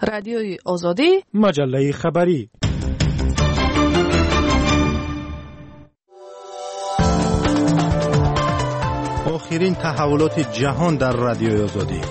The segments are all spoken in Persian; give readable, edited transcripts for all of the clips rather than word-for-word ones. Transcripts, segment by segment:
رادیوی آزادی، مجله خبری. آخرین تحولات جهان در رادیوی آزادی.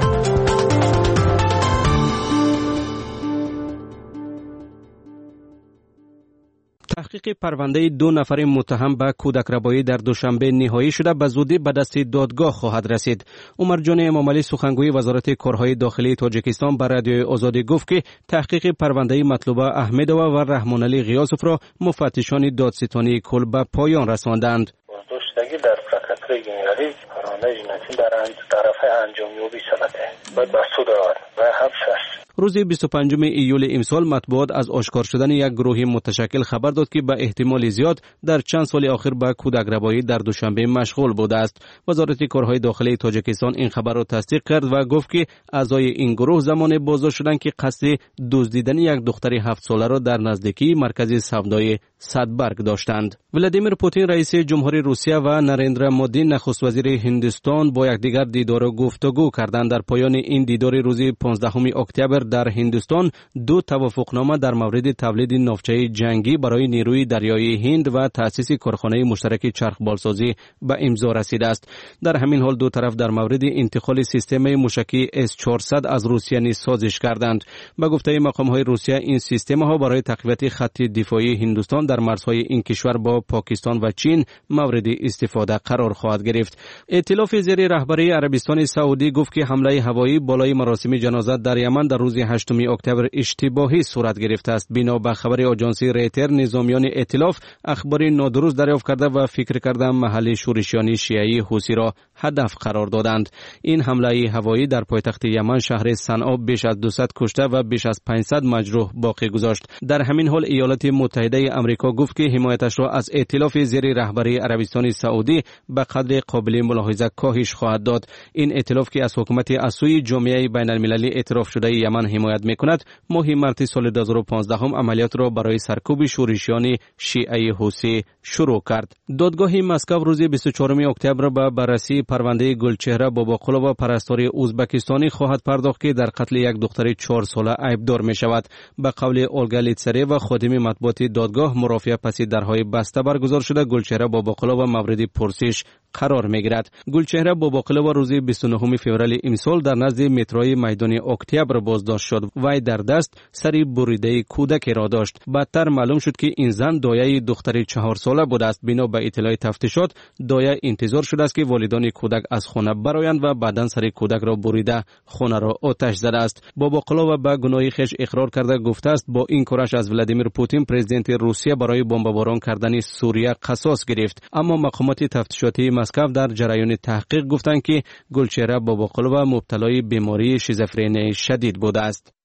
تحقیق پرونده 2 نفر متهم به کودک‌ربایی در دوشنبه نهایی شده به زودی به دست دادگاه خواهد رسید. عمر جان امامعلی سخنگوی وزارت کارهای داخلی تاجیکستان به رادیوی آزادی گفت که تحقیق پرونده مطلوبه احمدووا و رحمانعلی غیاسوف را مفتشان دادستانی کل به پایان رساندند. بازداشتگی در پرکاتور جنرال پرونده جنایی در طرف انجامیابی شده باید به سود رود و حبس است. روز 25 ایول امسال مطبوعات از آشکار شدن یک گروه متشکل خبر داد که به احتمال زیاد در چند سال اخیر به کودک‌ربایی در دوشنبه مشغول بوده است. وزارت کارهای داخلی تاجیکستان این خبر را تصدیق کرد و گفت که اعضای این گروه زمان بازداشت شدند که قصد دزدیدن یک دختر 7 ساله را در نزدیکی مرکز سودای صدبرگ داشتند. ولادیمیر پوتین رئیس جمهوری روسیه و نریندرا مودی نخست وزیر هندوستان با یکدیگر دیدار و گفتگو کردند. در پایان این دیدار روز 15 اکتبر در هندوستان 2 توافقنامه در مورد تولید ناوچه جنگی برای نیروی دریایی هند و تأسیس کارخانه مشترک چرخبالسازی به امضا رسیده است. در همین حال 2 طرف در مورد انتقال سیستم موشکی S-400 از روسیه نیز سازش کردند. به گفته مقام‌های روسیه این سیستم‌ها برای تقویت خط دفاعی هندوستان در مرزهای این کشور با پاکستان و چین مورد استفاده قرار خواهد گرفت. ائتلاف زیر رهبری عربستان سعودی گفت که حمله هوایی بالای مراسم جنازه در یمن در روز 8 اکتبر اشتباهی صورت گرفته است. بنا به خبر آژانس ریتر، نظامیان ائتلاف اخبار نادرست دریافت کرده و فکر کرده محل شورشیان شیعی حوثی را هدف قرار دادند. این حمله هوایی در پایتخت یمن شهر صنعا بیش از 200 کشته و بیش از 500 مجروح باقی گذاشت. در همین حال ایالات متحده آمریکا گفت که حمایتش را از ائتلاف زیر رهبری عربستان سعودی به قدر قابل ملاحظه کاهش خواهد داد. این ائتلاف که از حکومت از سوی جامعه بین المللی اعتراف شده یمن حمایت میکند، ماه مارس سال 2015 عملیات را برای سرکوب شورشیان شیعه حوثی شروع کرد. دادگاه مسکو روز 24 اکتبر به بررسی پرونده گلچهره باباقلووا پرستار ازبکستانی خواهد پرداخت که در قتل یک دختر 4 ساله عیبدار می شود. به قول اولگا لیتسری و خادم مطبوعات دادگاه، مرافعه پس درهای بسته برگزار شده گلچهره باباقلووا مورد پرسش قرار می گیرد. گلچهره باباقلووا روز 29 فوریه امسال در نزد متروی میدان اکتبر بازداشت شد. وی در دست سری بریده کودک را داشت. بعدتر معلوم شد که این زن دایه دختر 4 ساله بوده است. بنا به اطلاع تفتیشات، دایه انتظار شده است که والدان کودک از خانه برآیند و بعداً سر کودک را بریده خانه را آتش زده است. باباقلووا به گناه خویش اقرار کرده گفته است با این کارش از ولادیمیر پوتین پرزیدنت روسیه برای بمباران کردن سوریه قصاص گرفت. اما مقامات تفتیشاتی مسکو در جریان تحقیق گفتند که گلچهره باباقلووا مبتلای بیماری شیزوفرنی شدید بوده است.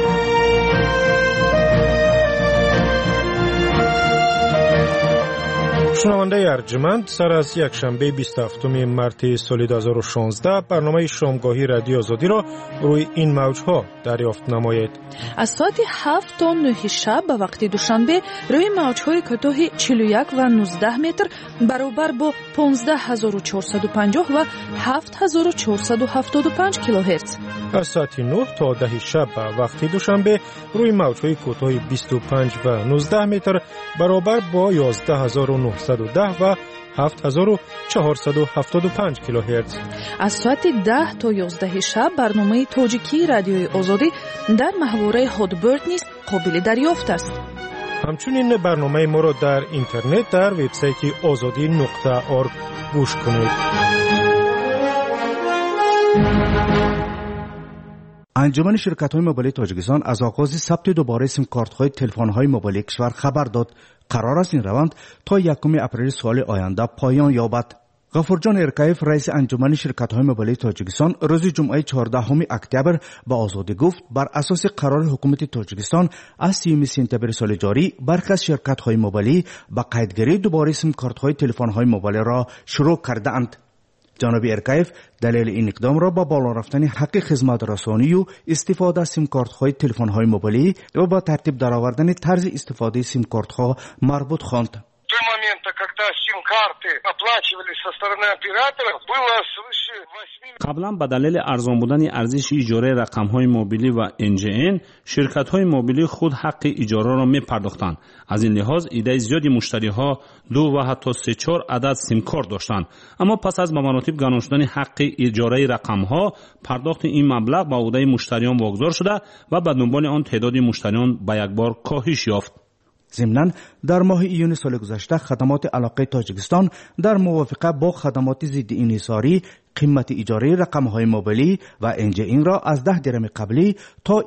شنونده ارجمند، سر از یک شنبه 27 مارس سال 2016 برنامه شامگاهی رادیو آزادی را روی این موجها دریافت نمایید. از ساعت 7 تا 9 شب به وقت دوشنبه روی موجهای کوتاه 41 و 19 متر برابر با 15450 و 7475 کیلوهرتز. از ساعت 9 تا 10 شب به وقت دوشنبه روی موجهای کوتاه 25 و 19 متر برابر با 11910 و 7475 کیلوهرتز. از ساعت 10 تا 11 شب برنامه تاجیکی رادیوی آزادی در محوره هادبرد نیز قابل دریافت است. همچنین برنامه ما را در اینترنت در وبسایت azadi.org گوش کنید. انجمن شرکت‌های موبایل تاجیکستان از آغاز ثبت دوباره سیم کارت‌های تلفن‌های موبایل کشور خبر داد. قرار است این روند تا 1 اپریل سال آینده پایان یابد. غفورجان ارکایف رئیس انجمن شرکت‌های موبایل تاجیکستان روز جمعه 14 اکتبر به آزادی گفت بر اساس قرار حکومت تاجیکستان از 30 سپتامبر سال جاری برخی از شرکت‌های موبایلی به قیدگیری دوباره سیم کارت‌های تلفن‌های موبایل را شروع کرده‌اند. جناب ارکایف دلیل این اقدام را با بالا رفتن حق خدمات رسانی و استفاده از سیم کارت‌های تلفن‌های موبایلی و با ترتیب درآوردن طرز استفاده سیم کارت‌ها مربوط خواند. карты оплачивали со стороны операторов, было свыше 8. قبلا به دلیل ارزان بودن ارزش اجاره رقم‌های موبیلی و NGN شرکت‌های موبیلی خود حق اجاره را می‌پرداختند. از این لحاظ عده زیادی مشتری‌ها 2 و حتی 3-4 عدد سیم کارت داشتند. اما پس از به مراتب گران شدن حق اجاره رقم‌ها پرداخت این مبلغ به عهده مشتریان واگذار شده و به دنبال آن تعداد مشتریان به یک بار کاهش یافت. ضمناً در ماه ایون سال گذشته خدمات علاقه تاجیکستان در موافقه با خدمات ضد انحصاری قیمت اجاره رقم‌های موبیلی و NGN را از 10 درم قبلی تا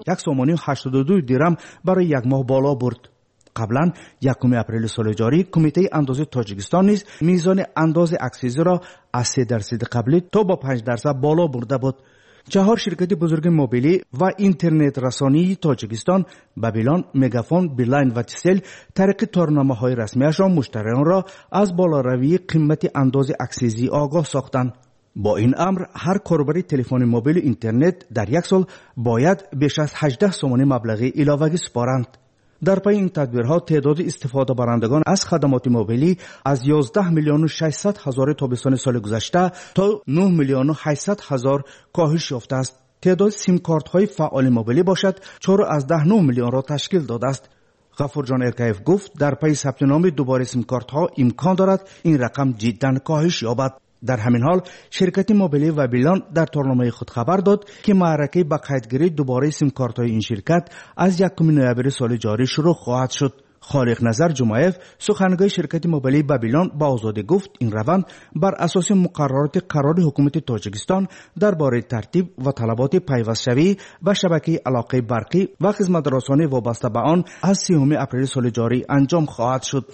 1.82 درم برای یک ماه بالا برد. قبلا 1 اپریل سال جاری کمیته اندازه تاجیکستان نیز میزان انداز اکسیزی را از 3% قبلی تا با 5% بالا برده بود. 4 شرکت بزرگ موبیلی و اینترنت رسانی تاجیکستان بابیلون، مگافون، بیلاین و تیسل طریق تورنامه‌های رسمی‌شان مشتریان را از بالاروی قیمت انداز اکسیزی آگاه ساختند. با این امر هر کاربر تلفن موبیل و اینترنت در یک سال باید بیش از 18 سوم مبلغ علاوه‌ای سپارند. در پی این تدبیرها تعداد استفاده برندگان از خدمات موبیلی از 11 میلیون و 600 هزار تابستان سال گذشته تا 9 میلیون و 800 هزار کاهش یافته است. تعداد سیم کارت های فعال موبیلی باشد 4.9 میلیون را تشکیل داده است. غفورجان ارکایف گفت در پی ثبت نام دوباره سیم کارت ها امکان دارد این رقم جدا کاهش یابد. در همین حال شرکت موبیلی و بیلان در تورنمه خود خبر داد که معرکه با قیدگیری دوباره سیم کارت های این شرکت از 1 نوامبر سال جاری شروع خواهد شد. خالق نظر جمعیف سخنگوی شرکت موبیلی بابیلون با آزادی گفت این روند بر اساس مقررات قرار حکومت تاجیکستان درباره ترتیب و طلبات پیوست‌شوی و شبکه علاقه برقی و خدمات رسانی وابسته به آن از 30 اپریل سال جاری انجام خواهد شد.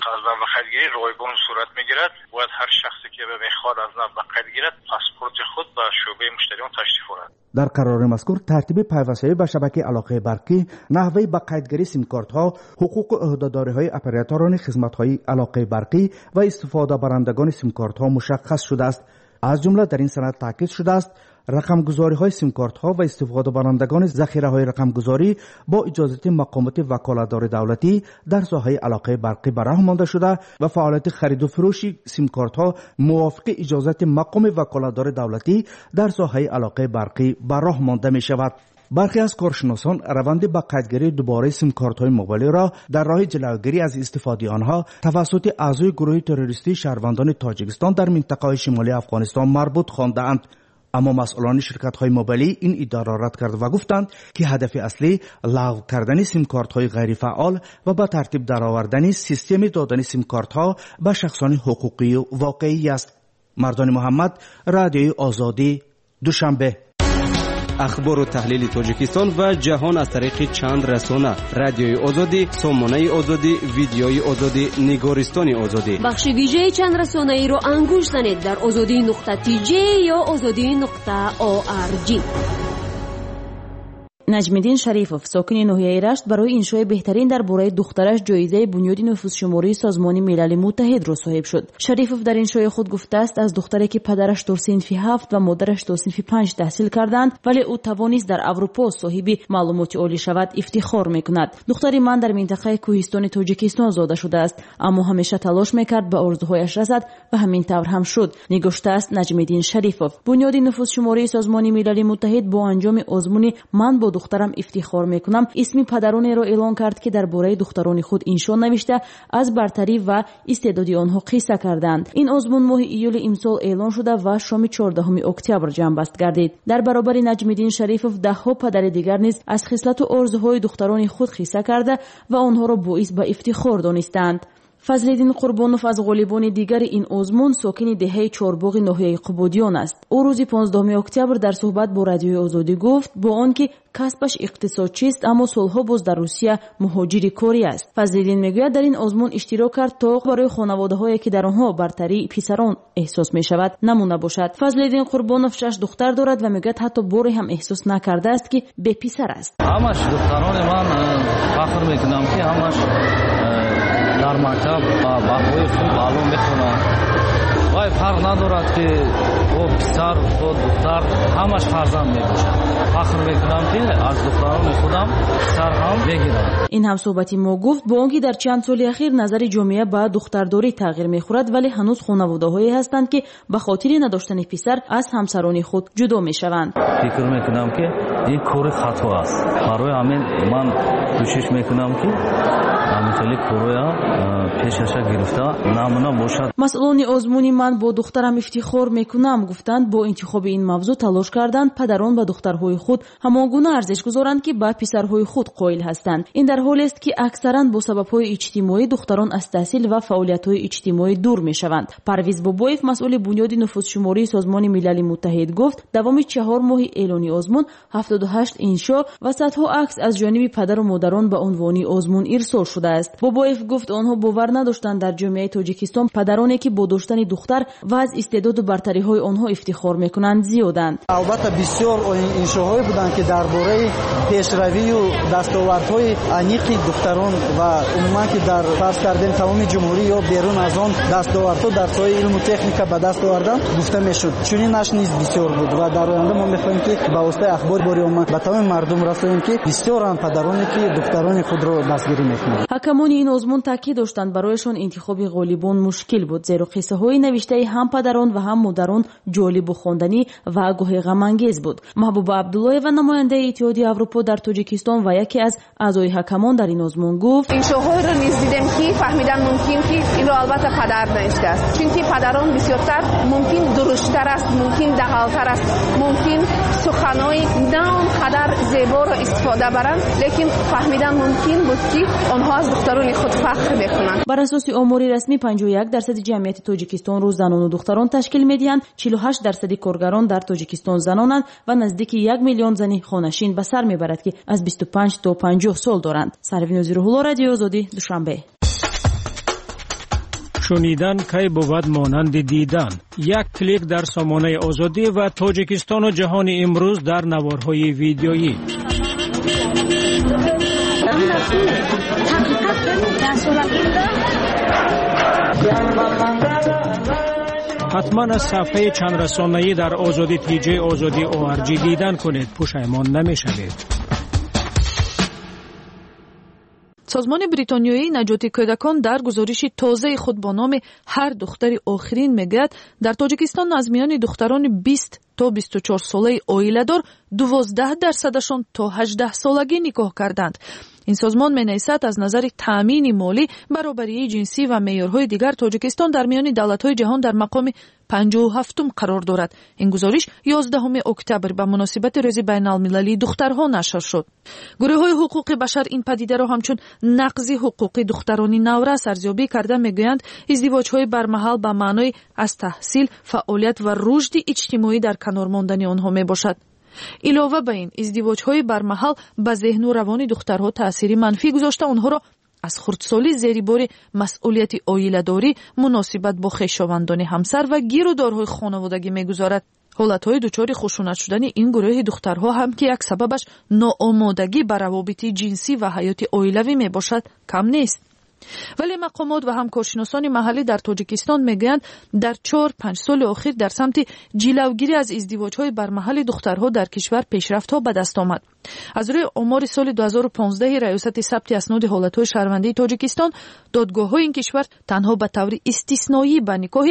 رایگان صورت میگیرد. باید هر شخصی که بخواد از نو به قید گیرد پاسپورت خود به شعبه مشتریان تشریف آورد. در قرار مذکور ترتیب پیوست‌شوی به شبکه علاقه برقی، نحوه به قیدگیری سیم کارت ها، حقوق و عهده‌داری‌های اپراتوران خدمات‌های علاقه برقی و استفاده برندگان سیم کارت ها مشخص شده است. از جمله در این سند تاکید شده است رقمگذاری های سیم کارت ها و استفاده برندگان ذخیره های رقمگذاری با اجازه مقامات وکالتدار دولتی در ساحه علاقه برقی به راه مانده شده و فعالیت خرید و فروش سیم کارت ها موافق اجازه مقام وکالتدار دولتی در ساحه علاقه برقی به راه مانده می شود. برخی از کارشناسان روند به قیدگیری دوباره سیم کارت های موبیلی را در راه جلوگیری از استفاده آنها توسط اعضای گروه تروریستی شهروندان تاجیکستان در منطقه شمالی افغانستان مربوط خواندند. اما مسئولان شرکت های موبیلی این ادعا را رد کرد و گفتند که هدف اصلی لغو کردن سیم کارت های غیر فعال و به ترتیب درآوردن سیستم دادن سیم کارت ها به شخصان حقوقی و واقعی است. مردان محمد، رادیوی آزادی، دوشنبه. اخبار و تحلیل تاجیکستان و جهان از طریق چند رسانه: رادیوی آزادی، سامانه آزادی، ویدیوی آزادی، نگارستان آزادی. بخش ویژه چند رسانه ای را انگوش زنید در azadi.tj یا azadi.org. نجم‌الدین شریفов ساکن ناحیه رشت برای انشای بهترین درباره دخترش جایزه بنیاد نفوذشماری سازمان ملل متحد را صاحب شد. شریفov در انشای خود گفته است از دختری که پدرش تا صنف 7 و مادرش تا صنف 5 تحصیل کردند ولی او توانست در اروپا صاحب معلومات عالی شود افتخار میکند. دختری من در منطقه کوهستان تاجیکستان زاده شده است اما همیشه تلاش میکرد به آرزوهایش رسد و همین طور هم شد، نگفته است نجم‌الدین شریفov. بنیاد نفوذشماری سازمان ملل متحد با انجام آزمون من با دخترم افتخار میکنم اسم پدرانی را اعلان کرد که درباره دختران خود انشا نوشته از برتری و استعداد آنها قصه کردند. این آزمون ماه ایول امسال اعلان شده و شام 14 اکتبر جنبست گردید. در برابر نجم‌الدین شریفov دهها پدر دیگر نیز از خصلت و آرزوهای دختران خود قصه کرده و آنها را باعث به افتخار دانستند. فضل‌الدین قربانوف از غالبان دیگر این آزمون ساکن دهه چهارباغ ناحیه قبادیان است. او روز 15 اکتبر در صحبت با رادیوی آزادی گفت با آنکه کسبش اقتصادچی است اما سالها باز در روسیه مهاجر کاری است. فضل‌الدین میگوید در این آزمون اشتراک کرد تا برای خانواده‌هایی که در آنها برتری پسران احساس می‌شود نمونه باشد. فضل‌الدین قربانوف 6 دختر دارد و میگوید حتی باری هم احساس نکرده است که به پسر است. همش دختران من فخر میکنم که همش در مکتب با باهای خوب معلوم میخونن وای فرق ندارد که او پسر او دختر همش فرزند میباشد. فخر میکنم که از دختران خودم پسر هم میگیرم. این هم صحبتی ما گفت با آنکه در چند سال اخیر نظر جامعه با دخترداری تغییر میخورد، ولی هنوز خانواده‌هایی هستند که به خاطر نداشتن پسر از همسران خود جدا میشوند. فکر میکنم که این کار خطا است. برای همین من کوشش میکنم که همینطوری کارها پیشش گرفته نمونه باشد. مسئولان آزمونی من با دخترم افتخار میکنم گفتند با انتخاب این موضوع تلاش کردند پدران با دخترهای خود همانگونه ارزش گذارند که با پسرهای خود قائل هستند. این در حالی است که اکثرا با سببهای اجتماعی دختران از تحصیل و فعالیت‌های اجتماعی دور میشوند. پرویز بابایف مسئول بنیاد نفوذشماری سازمان ملل متحد گفت دوام 4 ماه اعلان آزمون 78 انشا و صدها عکس از جانب پدر و مادران به عنوان آزمون ارسال شده است. بابایف گفت آنها باور نداشتند در جامعه تاجیکستان پدرانی که با داشتن دختر و از استعداد و برتری‌های آنها افتخار میکنند زیادند. البته بسیار انشاهایی بودند که درباره پیشروی و دستاوردهای عمیق دختران و عموما که در فرض کردن تمام جمهوری یا بیرون از آن دستاوردها در سایه علم و تکنیک به دست آوردن گفته میشد. چنین نش نیز بسیار بود و در آینده ما میخواهیم که با واسطه اخبار باری اومد به تمام مردم رسانیم که بسیار پدرانی که دختران خود را دستگیری میکنند. حکمان این آزمون تاکید داشتند برایشان انتخاب غالبان مشکل بود، زیرا قصه های نوشته هم پدران و هم مادران جالب و خواندنی و گاهی غم انگیز بود. محبوب عبدالله و نماینده اتحادیه اروپا در تاجیکستان و یکی از اعضای حکمان در این آزمون گفت این شوهای رو نیز دیدم که فهمیدن ممکن که این رو البته پدر نوشته است، چون که پدران بسیارتر ممکن درشتر است، ممکن دقیق‌تر است، ممکن سخنای نه اونقدر زیبا رو استفاده برند، لیکن فهمیدن ممکن بود که آنها از دختران خود فخر میکنند. بر اساس آمار رسمی 51% جمعیت تاجیکستان رو زنان و دختران تشکیل میدهند، 48% کارگران در تاجیکستان زنانند و نزدیک 1 میلیون زن خانشین به سر میبرد که از 25 تا 50 سال دارند. سروین زیره‌الله، رادیو آزادی، دوشنبه. شنیدن کی بود مانند دیدن. یک کلیک در سامانه آزادی و تاجیکستان و جهان امروز در نوارهای ویدیویی. حتما از صفحه چند رسانه‌ای در آزادی تیجی آزادی ORG دیدن کنید، پشیمان نمی‌شوید. سازمان بریتانیایی نجات کودکان در گزارش تازه خود با نام هر دختر آخرین میگوید در تاجیکستان از میان دختران 20 تا 24 ساله عائله‌دار 12% تا 18 سالگی نکاح کردند. این سازمان می‌نویسد از نظر تامین مالی، برابری جنسی و معیارهای دیگر تاجیکستان در میان دولت‌های جهان در مقام 57م قرار دارد. این گزارش 11 اکتبر به مناسبت روز بین‌المللی دخترها نشر شد. گروه‌های حقوق بشر این پدیده را همچون نقض حقوق دختران نورس ارزیابی کرده می‌گویند ازدواج‌های برمحل به معنای از تحصیل، فعالیت و رشد اجتماعی در کنار ماندن آنها میباشد. علاوه بر این ازدواج‌های برمحل به ذهن و روان دخترها تأثیری منفی گذاشته آنها را از خردسالی زیر بار مسئولیت عائله‌داری، مناسبت با خویشاوندان همسر و گیرودارهای خانوادگی می‌گذارد. حالت‌های دچار خشونت شدن این گروه دخترها هم که یک سببش ناآمادگی به روابط جنسی و حیات عائلوی میباشد کم نیست. ولی مقامات و همکارشناسان محلی در تاجیکستان میگویند در 4-5 سال اخیر در سمت جلوگیری از ازدواج‌های برمحل دخترها در کشور پیشرفت‌ها به دست آمد. از روی آمار سال 2015 ریاست ثبت اسناد حالت‌های شهروندی تاجیکستان، دادگاه‌های این کشور تنها به طور استثنایی به نکاح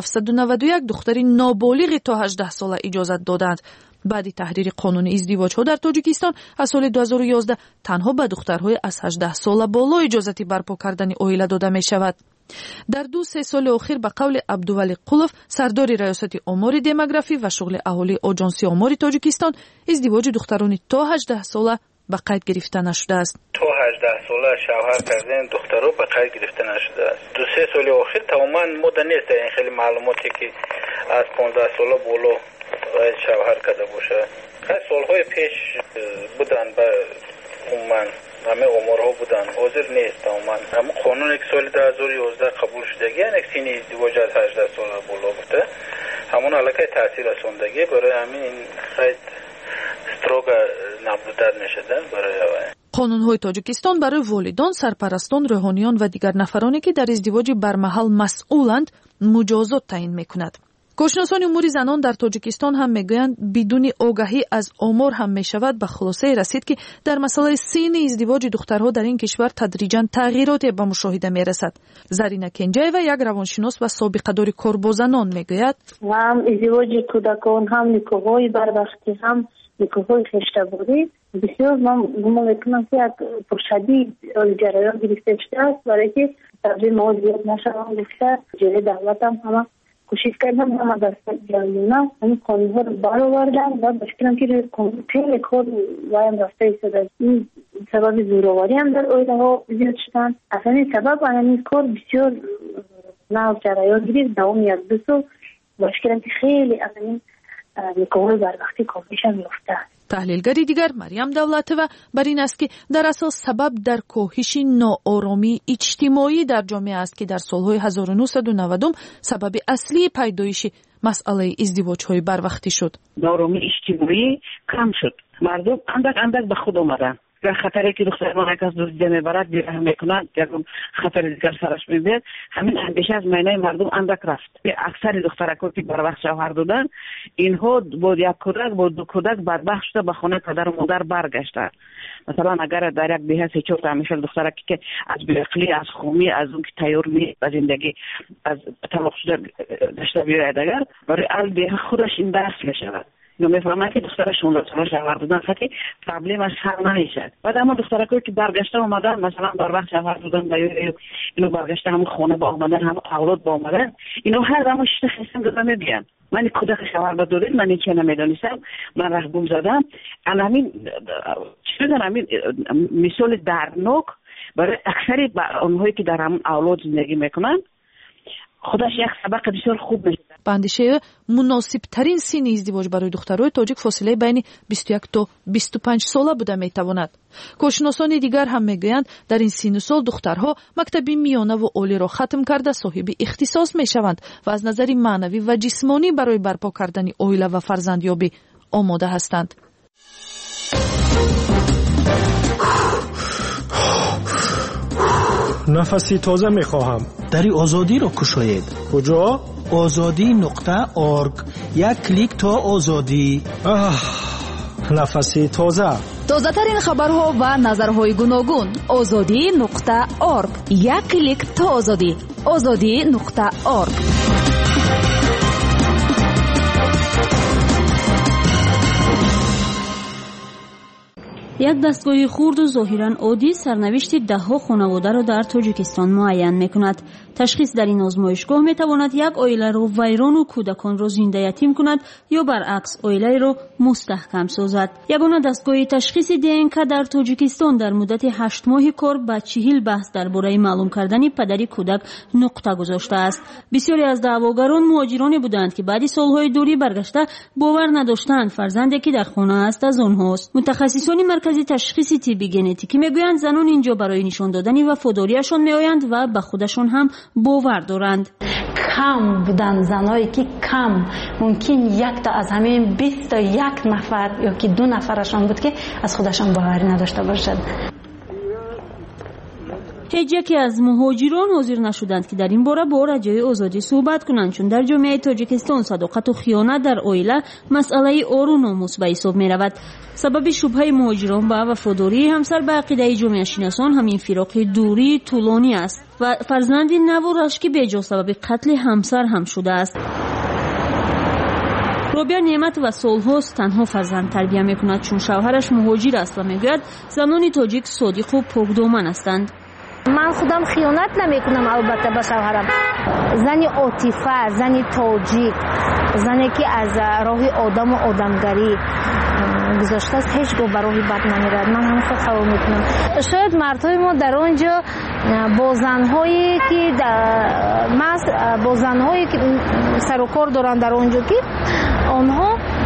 791 دختر نابالغ تا 18 ساله اجازت دادند. بعد تحریر قانون ازدواج‌ها در تاجیکستان از سال 2011 تنها به دخترهای از 18 سال بالا اجازت برپا کردن عائله داده می‌شود. در 2-3 سال اخیر به قول عبدولی قولوف، سردار ریاست آمار دموگرافی و شغل اهالی آژانس آمار تاجیکستان، ازدواج دختران تا 18 ساله به قید گرفته نشده است. تا 18 ساله شوهر کردن دخترها به قید گرفته نشده است. 2-3 سال اخیر تماما مد نیست. این خیلی معلوماتی که از 15 ساله بالا باید شوهر کرده باشه. خیلی سالهای پیش بودن به عموما همه عمرها بودن، حاضر نیست تماما. همون قانون یک سال 2011 قبول شده، یعنی سن ازدواج از 18 سال بالا بوده، همون علاقه تحصیل رساندگی برای همین خیلی استروگ نبودن نشدن برای қонунҳои тоҷикистон барои волидон, сарпарастон, рӯҳониён ва дигар нафароне ки дар издивоҷи бармаҳал масъуланд муҷозот таъин мекунад. кӯшносони умури занон дар тоҷикистон ҳам мегӯянд бидуни огаҳӣ аз омор ҳам мешавад ба хулосае расид ки дар масъалаи синни издивоҷи духтарҳо дар ин кишвар тадриҷан тағйироте ба мушоҳида мерасад. Зарина Кенҷаева, як равоншинос ва собиқадори кор бо занон, мегӯяд: ҳам издивоҷи кӯдакон, ҳам никоҳҳои барвақтӣ, ҳам никоҳҳои хештаборӣ бисёр ман гумон мекунам ки як пуршадид ҷараён гирифта шудааст, барое ки тавзеҳ мавод зиёд нашаванд гуфта ҷои давлатам ҳама кӯшиш кардам ҳама дастаи ҷамъина ин қонунҳоро баровардам ва ба фикрам ки хеле кор ваям рафта истодааст. ин сабаби зӯровариам дар оилаҳо зиёд шуданд. аз ҳамин сабаб ин кор бисёр нав ҷараён гирифт давоми 1-2 сол. ба фикрам ки хеле аз ин никоҳҳои барвақтӣ коҳишам ёфтааст. таҳлилгари дигар Марьям Давлатова бар ин аст ки дар асос сабаб дар коҳиши нооромии иҷтимоӣ дар ҷомеа аст ки дар солҳои 1990 сабаби аслии пайдоиши масъалаи издивоҷҳои барвақтӣ шуд. нооромии иҷтимоӣ кам шуд. мардум андак ба худ омаданд. дар хатаре ки духтарон якас дузида мебарад бираҳм мекунад, ягон хатари дигар сараш мебияд, ҳамин андеша аз майнаи мардум андак рафт. аксари духтаракон ки барвақт шавҳар доданд, инҳо бо як кӯдак бо ду кӯдак бадбахт шуда ба хонаи падару модар баргаштанд. масалан агар дар як деҳа 3-4 мисол духтараке ки аз беақлӣ, аз хумӣ, аз он ки тайёр нест ба зиндагӣ, аз талоқ шуда дашта биёяд, агар барои ал деҳа худаш ин дарс мешавад. мефаҳмад ки духтара 16 сола шавҳар додан фақи проблемаш ҳал намешад. баъд ама духтаракое ки баргашта омадан, масалан барвақт шавҳар додан ба ино баргашта ҳамон хона ба омадан, ҳам авлод ба омадан, ино ҳар замон шишта хестам дода мебиям. ман кӯдаки шавҳар ба додед, ман чия намедонистам, ман раҳгум задам. анамин чидан амин мисоли дарднок барои аксари онҳое ки дар ҳамон авлод зиндагӣ мекунанд, худаш як сабақи бисёр хуб мешавад. ба андешаи муносибтарин синни издивоҷ барои духтарои тоҷик фосилаи байни 21 то 25 сола буда метавонад. кӯшносони дигар ҳам мегӯянд, дар ин синну сол духтарҳо мактаби миёнаву олиро хатм карда соҳиби ихтисос мешаванд ва аз назари маънавӣ ва ҷисмонӣ барои барпо кардани оила ва фарзандёбӣ омода ҳастанд. нафаси тоза мехоҳам. дари озодиро кушоед. куҷо? ozodi.org. як клик то озодӣ. нафаси тоза. тозатарин хабарҳо ва назарҳои гуногун. ozodi.org. як клик то озодӣ. ozodi.org. як дастгоҳи хурду зоҳиран оддӣ сарнавишти даҳҳо хонаводаро дар тоҷикистон муайян мекунад. ташхис дар ин озмоишгоҳ метавонад як оиларо вайрону кӯдаконро зинда ятим кунад ё баръакс оилаеро мустаҳкам созад. ягона дастгоҳи ташхиси ДНК дар тоҷикистон дар муддати 8 моҳи кор ба 40 баҳс дар бораи маълум кардани падари кӯдак нуқта гузоштааст. бисёре аз даъвогарон муҳоҷироне буданд ки баъди солҳои дурӣ баргашта бовар надоштанд фарзанде ки дар хона аст аз онҳост. мутахассисони маркази ташхиси тибби генетикӣ мегӯянд занон инҷо барои нишон додани вафодориашон меоянд ва ба худашон ҳам бовар доранд. кам буданд занҳое ки кам мумкин якта аз ҳамин 21 нафар ёки 2 нафарашон буд ки аз худашон боварӣ надошта бошад. ҳеҷ яке аз муҳоҷирон ҳозир нашуданд ки дар ин бора бо радиои озодӣ суҳбат кунанд, чун дар ҷомеаи тоҷикистон садоқату хиёнат дар оила масъалаи ору номус ба ҳисоб меравад. сабаби шубҳаи муҳоҷирон ба вафодории ҳамсар ба ақидаи ҷомеашиносон ҳамин фироқи дурии тӯлонӣ аст ва фарзанди наву рашки беҷо сабаби қатли ҳамсар ҳам шудааст. робия неъматова солҳост танҳо фарзанд тарбия мекунад, чун шавҳараш муҳоҷир аст ва мегӯяд занони тоҷик содиқу покдоман ҳастанд. من خودم خیانت نمیکنم البته به شوهرم. زنی عاطفه، زنی تاجیک، زنی که از راه آدم و آدمگری گذاشته است هیچگاه به راه بد نمیرد. من هم خود قبول میکنم. شاید مردهای ما در آنجا با زنهایی که با زنهایی که سر و کار دارن در آنجا که آنها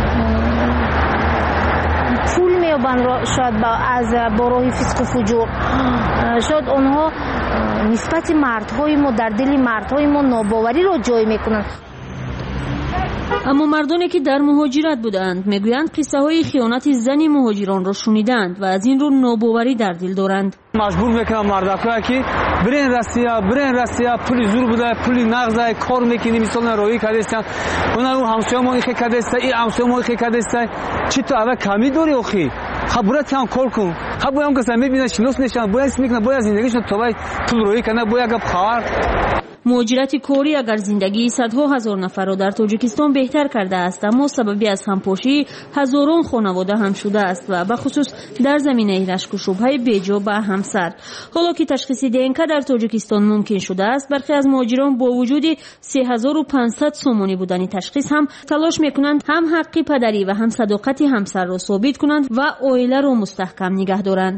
پول میابن شاید از با راه فسق و فجور، شاید آنها نسبت مردهای ما در دل مردهای ما ناباوری را جای میکنن. اما مردانی که در مهاجرت بودند میگویند قصه های خیانت زن مهاجران را شنیدند و از این رو ناباوری در دل دارند. مجبور میکنم مردکا که برین راسیا پولی زور بوده، پولی نغزه، کار میکنی مثلا روی کردستن اون همسایه ما خی کردسته، این همسایه ما خی کردسته، چی تو اول کمی داری اخی خبرت هم کار کن، خب هم کسی میبینه شناس نشن، باید میکنه باید زندگیشون تو باید پول روی کنه، باید گپ خبر. مهاجرت کوری اگر زندگی صدها هزار نفر را در تاجیکستان بهتر کرده است، اما سببی از همپاشی هزاران خانواده هم شده است و به خصوص در زمینه رشک و شبهه بیجا به همسر. حالا که تشخیص دینک در تاجیکستان ممکن شده است، برخی از مهاجران با وجود 3500 سومانی بودن تشخیص هم تلاش میکنند هم حق پدری و هم صداقت همسر را ثابت کنند و عائله را مستحکم نگه دارند.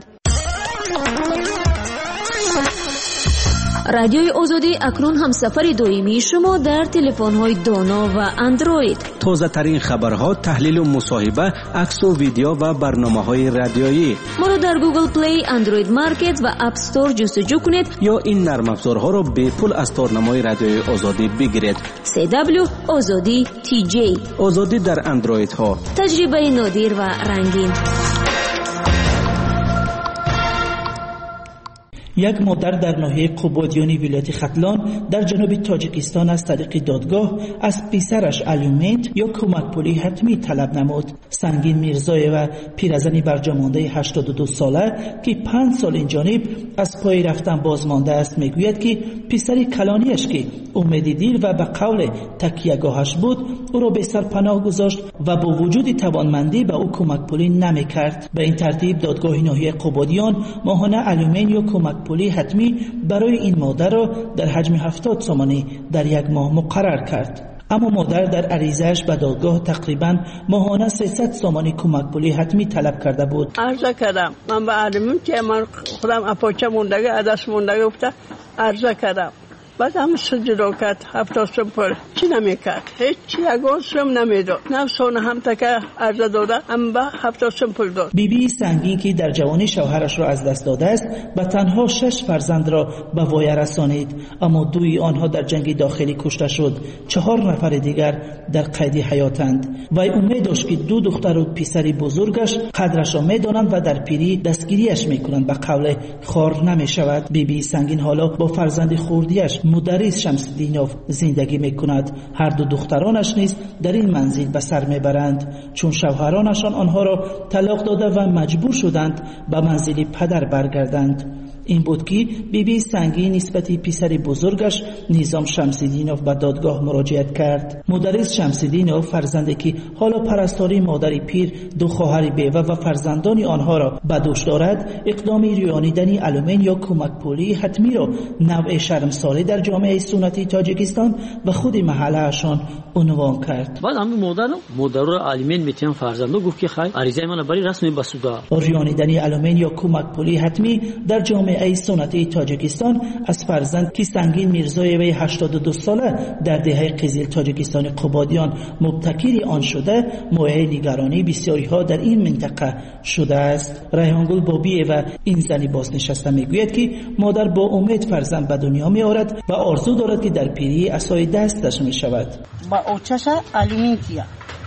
رادیوی آزادی اکنون همسفر دائمی شما در تلفن‌های دانا و اندروید. تازه ترین خبرها، تحلیل و مصاحبه، عکس و ویدیو و برنامه‌های رادیویی. ما را در گوگل پلی، اندروید مارکت و اپ استور جستجو کنید یا این نرم افزارها را به پول از تارنمای رادیوی آزادی بگیرید. CW آزادی TJ. آزادی در اندروید ها. تجربه نادر و رنگین. یک مادر در ناحیه قبادیانی ولایت ختلان در جنوب تاجیکستان از طریق دادگاه از پسرش الیومنت یا کمک پولی حتمی طلب نمود. سنگین میرزای و پیرزنی برجامانده 82 ساله که 5 سال این جانب از پای رفتن بازمانده است میگوید که پسری کلانیش که امیدی دیر و به قول تکیهگاهش بود او را به سرپناه گذاشت و با وجود توانمندی به او کمک پولی نمیکرد. به این ترتیب دادگاه ناحیه قبادیان ماهانه الیومنت یا کمک پولی حتمی برای این مادر را در حجم 70 سومانی در یک ماه مقرر کرد. اما مادر در عریضه‌اش به دادگاه تقریباً ماهانه 300 سومانی کمک پولی حتمی طلب کرده بود. عرضه کردم من به الیومنت که من خودم اپاچه موندگی عدس موندگی گفته عرضه کردم. بعد هم سجده کرد 70 سوم چی نمیکرد، هیچ یگان سوم نمیداد، نه سون هم تکه عرضه داده هم به 70 سوم پول داد. بیبی سنگین که در جوانی شوهرش را از دست داده است و تنها 6 فرزند را به وای رسانید، اما 2 آنها در جنگ داخلی کشته شد، 4 نفر دیگر در قید حیاتند و امید داشت که 2 دختر و پسری بزرگش قدرش را میدانند و در پیری دستگیریش میکنند. به قول خار نمیشود. بیبی سنگین حالا با فرزند خردیش مدرس شمس‌الدینوف زندگی میکند. هر 2 دخترانش نیز در این منزل به سر میبرند چون شوهرانشان آنها را طلاق داده و مجبور شدند به منزل پدر برگردند. این بود که بیبی سنگین نسبت پسر بزرگش نظام شمس‌الدینوف به دادگاه مراجعت کرد. مدرس شمس‌الدینوف فرزندی که حالا پرستاری مادر پیر، 2 خواهر بیوه و فرزندان آنها را به دوش دارد، اقدام ریانیدن الیومنت یا کمک پولی حتمی را نوع شرمساری در جامعه سنتی تاجیکستان و خود محلهشان عنوان کرد. بعد همین مادر را الیومنت میتیم فرزندو گفت که خیر عریضه من برای رسمی بسوده. ریانیدن الیومنت یا کمک پولی حتمی در جامعه سنتی تاجیکستان از فرزند که سنگین میرزای وی 82 ساله در دهه قزل تاجیکستان قبادیان مبتکر آن شده، موضوع نگرانی بسیاری ها در این منطقه شده است. ریحانگل بابی و این زنی بازنشسته میگوید که مادر با امید فرزند به دنیا می آورد و آرزو دارد که در پیری عصای دستش می شود. با اوچش الیمنتیا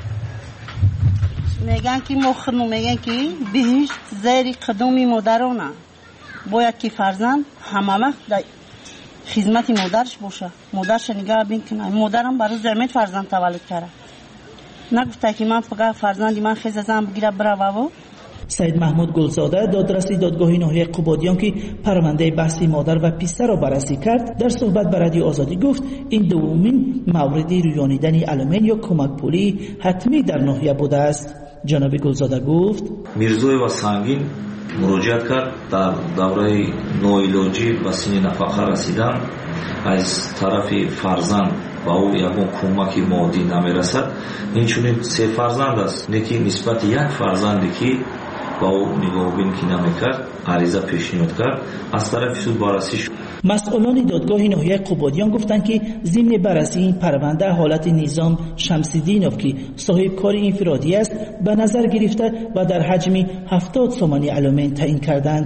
میگن که مخنو میگن که بهشت زیر قدم مادرانه، باید که فرزند همه وقت در خدمت مادرش باشه، مادرش نگاه بکنه. مادرم برای زحمت فرزند تولد کرده، نگفته که من فقط فرزندی من خیز زن بگیره بره بابا. سید محمود گلزاده دادرسی دادگاه ناحیه قبادیان که پرونده بحث مادر و پسر را بررسی کرد در صحبت به رادیو آزادی گفت این دومین مورد ریانیدن الیومنت یا کمک پولی حتمی در ناحیه بوده است. جناب گلزاده گفت میرزوی و سنگین مراجعت کرد در دوره نوعلاجی و سن نفقه رسیدن از طرف فرزند با او یکون کمکی مادی نمیرسد. این چونین 3 فرزند است، یکی نسبت 1 فرزندی که با او نگاهبین که نمیکرد عریضه پیشنهاد کرد از طرف سود بررسی شد. مسئولان دادگاه ناحیه قبادیان گفتند که ضمن بررسی این پرونده حالت نظام شمس‌الدینوف که صاحب کار انفرادی است به نظر گرفته و در حجم 70 سومانی الیومنت تعیین کردند.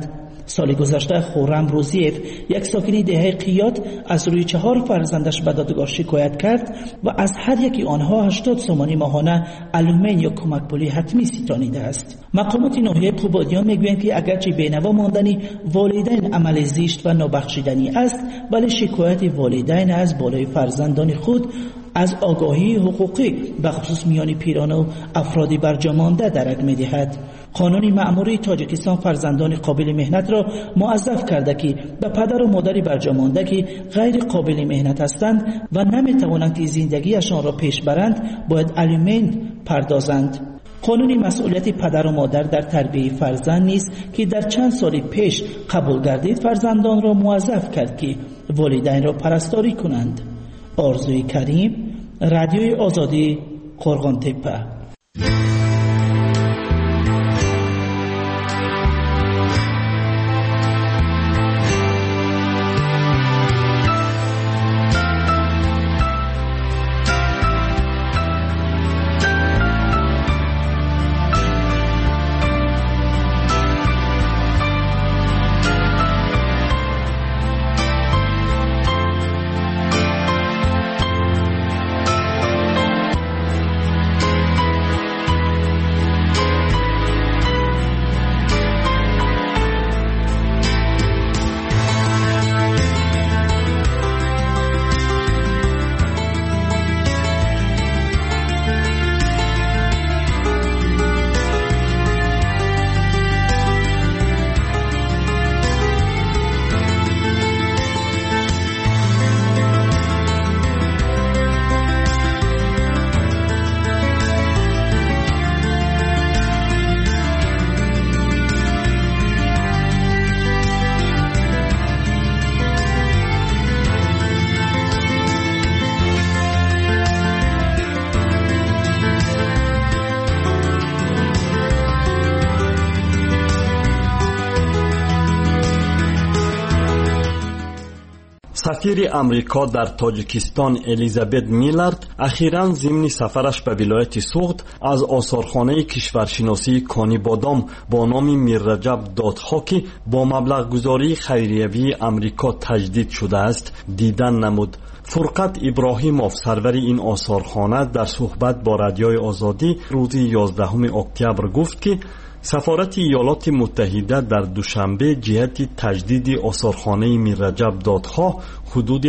سال گذشته خورم روزیف، یک ساکن دهه قیاد، از روی 4 فرزندش به دادگاه شکایت کرد و از هر یکی آنها 80 سومانی ماهانه الومن یا کمک پولی حتمی ستانیده است. مقامات ناحیه قبادیان میگویند که اگرچه بینوا ماندن والدین عمل زشت و نابخشیدنی است، ولی شکایت والدین از بالای فرزندان خود از آگاهی حقوقی به خصوص میان پیران و افرادی برجامانده درک می‌دهد. قانون مأموری تاجیکستان فرزندان قابل مهنت را موظف کرده که به پدر و مادر برجامانده که غیر قابل مهنت هستند و نمی‌توانند که زندگیشان را پیش برند باید الیمنت پردازند. قانون مسئولیت پدر و مادر در تربیت فرزند نیست که در چند سال پیش قبول گردید فرزندان را موظف کرد که والدین را پرستاری کنند. آرزوی کریم، رادیوی آزادی، قرغان تپه. سفیر امریکا در تاجیکستان الیزابت میلارد اخیراً ضمن سفرش به ولایت سوغد از آثارخانه کشورشناسی کانی بادام با نام میر رجب دادخواه که با مبلغ گذاری خیریوی امریکا تجدید شده است دیدن نمود. فرقت ابراهیموف سرور این آثارخانه در صحبت با رادیوی آزادی روز 11 اکتبر گفت که سفارت ایالات متحده در دوشنبه جهت تجدید آثارخانه میر رجب دادخواه حدود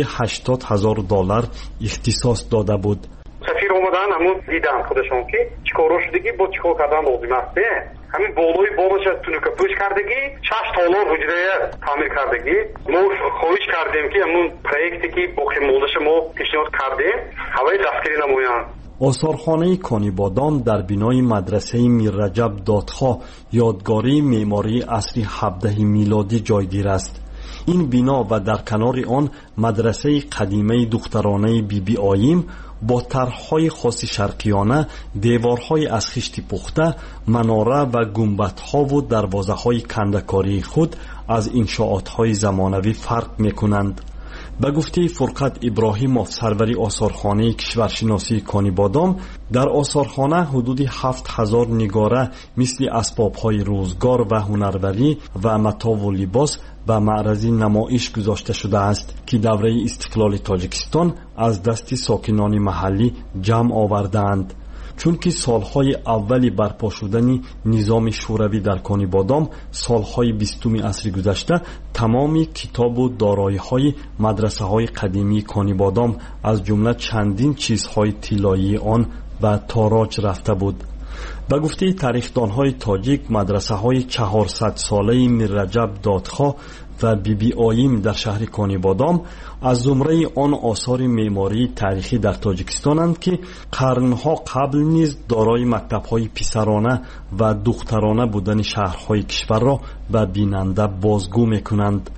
$80,000 اختصاص داده بود. سفیر اومدن همون دیدن خودشون که چیکارو شدگی با چیکار کردن لازم است. همین بالای بالش تونوکا پوش کردگی 6 تالار حجره تعمیر کردگی ما خواهش کردیم که همون پروژه‌ای که با خدماتش ما پیشنهاد کردیم هوای دستگیری نمایان. آثارخانه کانی بادام در بینای مدرسه میر رجب دادخواه یادگاری معماری عصر 17 میلادی جایگیر است. این بنا و در کنار آن مدرسه قدیمه دخترانه بیبی آییم با طرح‌های خاص شرقیانه، دیوارهای از خشت پخته، مناره و گنبدها و دروازه‌های کنده‌کاری خود از انشاءات‌های زمانوی فرق می‌کنند. به گفته فرقت ابراهیموف سروری آثارخانه کشورشناسی کانی بادام، در آثارخانه حدود 7000 نگاره مثل اسباب‌های روزگار و هنروری و متاع و لباس و معرض نمایش گذاشته شده است که دوره استقلال تاجیکستان از دست ساکنان محلی جمع آوردند. چون که سالهای اولی برپا شدن نظام شوروی در کانی بادام سالهای 20 عصر گذشته تمام کتاب و دارایی‌های مدرسه‌های قدیمی کانی بادام از جمله چندین چیزهای طلایی آن و تاراج رفته بود. به گفته تاریخدان‌های تاجیک مدرسه‌های 400 ساله میر رجب دادخواه و بیبی آییم در شهر کانی بادام از زمره آن آثار معماری تاریخی در تاجیکستانند که قرنها قبل نیز دارای مکتب‌های پسرانه و دخترانه بودن شهرهای کشور را به بیننده بازگو می‌کنند.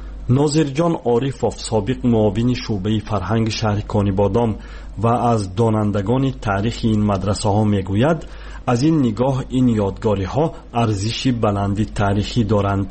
ناظرجان عارفوف سابق معاون شعبه فرهنگ شهر کانی بادام و از دانندگان تاریخ این مدرسه ها میگوید از این نگاه این یادگاری ها ارزش بلندی تاریخی دارند.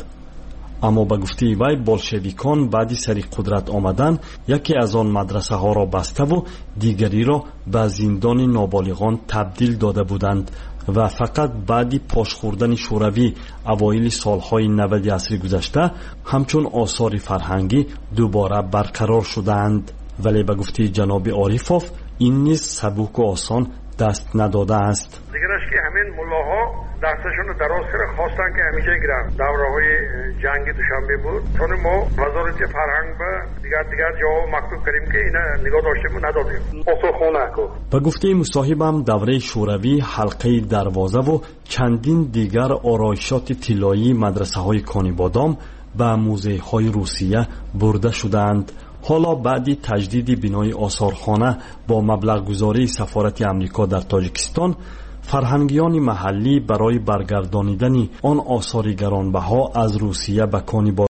اما به گفته وی بولشویکان بعد سر قدرت آمدن یکی از آن مدرسه ها را بسته و دیگری را به زندان نابالغان تبدیل داده بودند و فقط بعد پاش خوردن شوروی اوایل سالهای 90 عصر گذشته همچون آثار فرهنگی دوباره برقرار شدند. ولی به گفته جناب عارفوف این نیز سبک و آسان دست نداده است. دیگرش که همین ملاها دستشون رو دراز کرده خواستن که همیشه گیرن. دوره‌های جنگی دوشنبه بود چون ما وزارت فرهنگ به دیگر جواب مکتوب کردیم که اینا نگاه داشتیم و ندادیم. پاسخونه کو. به گفته مصاحبم دوره شوروی حلقه دروازه و چندین دیگر آرایشات طلایی مدرسه‌های کانیبادام به موزه‌های روسیه برده شدند. حالا بعد تجدید بینای آثارخانه با مبلغ گذاری سفارت امریکا در تاجیکستان، فرهنگیان محلی برای برگردانیدن آن آثار گرانبها از روسیه به کانیبادام